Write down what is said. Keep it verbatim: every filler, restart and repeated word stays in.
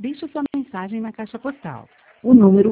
Deixe sua mensagem na caixa postal. O número